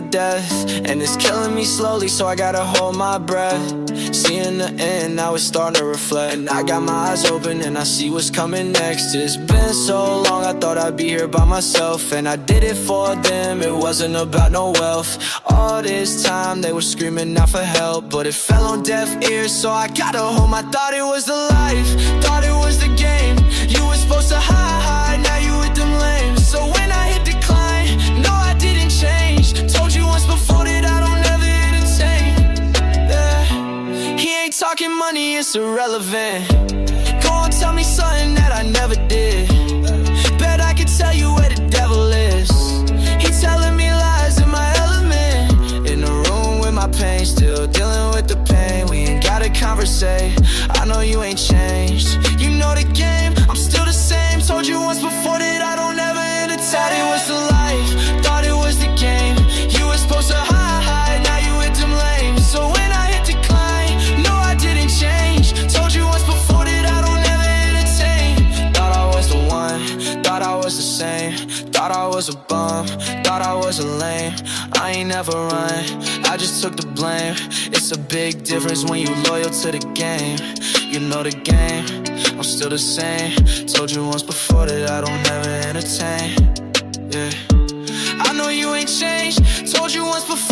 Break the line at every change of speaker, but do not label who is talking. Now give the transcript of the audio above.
death, and it's killing me slowly, so I gotta hold my breath. Seeing the end, now it's starting to reflect, and I got my eyes open and I see what's coming next. It's been so long, I thought I'd be here by myself, and I did it for them, it wasn't about no wealth. All this time they were screaming out for help, but it fell on deaf ears, so I gotta hold my. Thought it was the life, thought it was the game. You were supposed to hide, now you with them lames. So when I hit decline, no, I didn't change. Told you once before that I don't ever entertain. Yeah. He ain't talking money, it's irrelevant. Go on, tell me something that I never did. Bet I could tell you where the devil is. He telling me lies in my element. In the room with my pain, still dealing with the pain. We ain't gotta conversate, I know you ain't changed. You know the game, I'm still the same. Told you once before that I don't ever entertain. Thought it was the life, thought it was the game. You were supposed to hide, now you with them lames. So when I hit decline, no, I didn't change. Told you once before that I don't ever entertain. Thought I was the one, thought I was the same. Thought I was a bum, thought I was a lame. I ain't never run, I just took the blame. It's a big difference when you loyal to the game. You know the game, I'm still the same. Told you once before that I don't ever entertain. Yeah, I know you ain't changed. Told you once before